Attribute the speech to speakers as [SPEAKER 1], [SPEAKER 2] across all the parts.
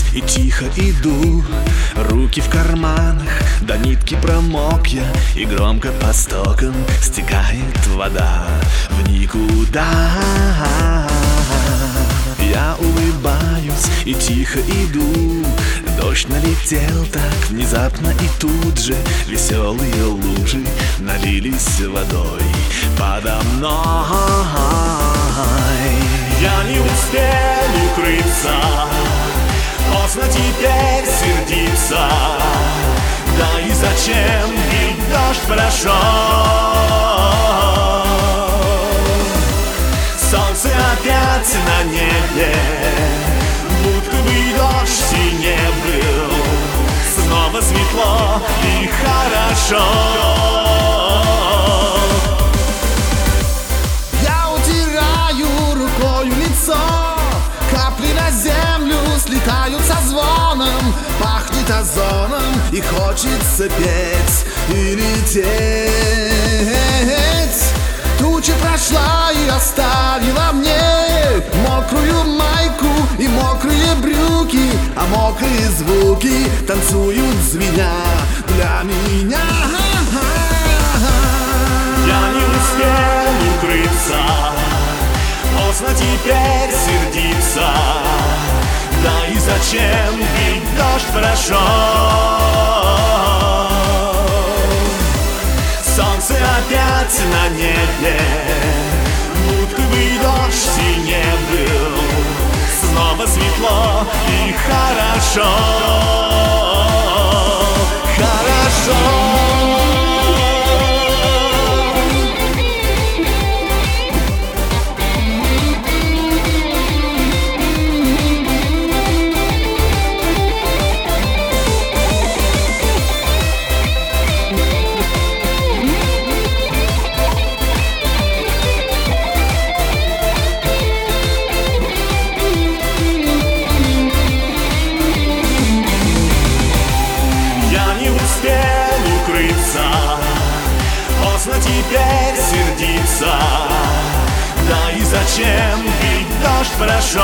[SPEAKER 1] и тихо иду, руки в карманах, до нитки промок я, и громко по стокам стекает вода в никуда. Я улыбаюсь и тихо иду, дождь налетел так внезапно, и тут же веселые лужи налились водой подо мной. Я не успел укрыться, поздно теперь сердиться. Да и зачем, ведь дождь прошел. Солнце опять на небе, будто бы дождь и не был. Снова светло и хорошо.
[SPEAKER 2] Я утираю рукою лицо, капли на землю слетают со звоном. Пахнет озоном и хочется петь и лететь. Туча прошла и оставила мне мокрую майку и мокрые брюки, а мокрые звуки танцуют звеня для меня.
[SPEAKER 1] Я не успел укрыться, поздно теперь сердиться. Да и зачем, ведь дождь прошел. Солнце опять на небе, будто бы дождь и не был. Снова светло и хорошо. Хорошо. Поздно теперь сердиться. Да и зачем, ведь дождь прошел.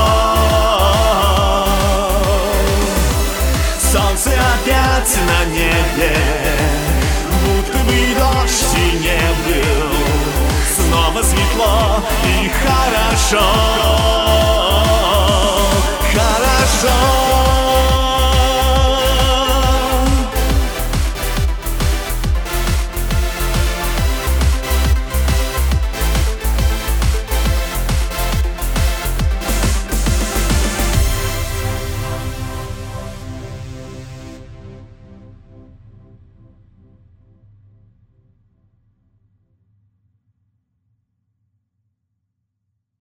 [SPEAKER 1] Солнце опять на небе, будто бы дождь и не был. Снова светло и хорошо.